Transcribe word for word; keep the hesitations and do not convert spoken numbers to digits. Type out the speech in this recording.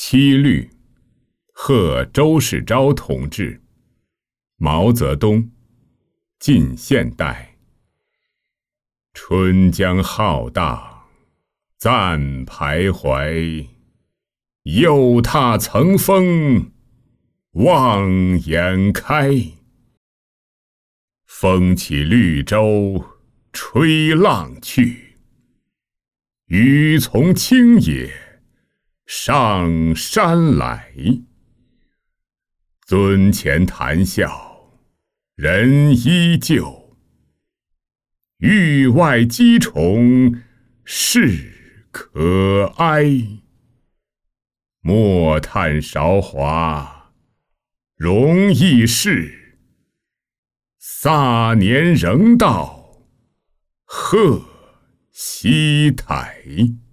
七律，贺周世钊同志。毛泽东，近现代。春江浩荡，暂徘徊。又踏层峰，望眼开。风起绿洲，吹浪去。雨从青野，上山来。尊前谈笑，人依旧。域外鸡虫，是可哀。莫叹韶华，容易逝。卅年仍道，贺西台。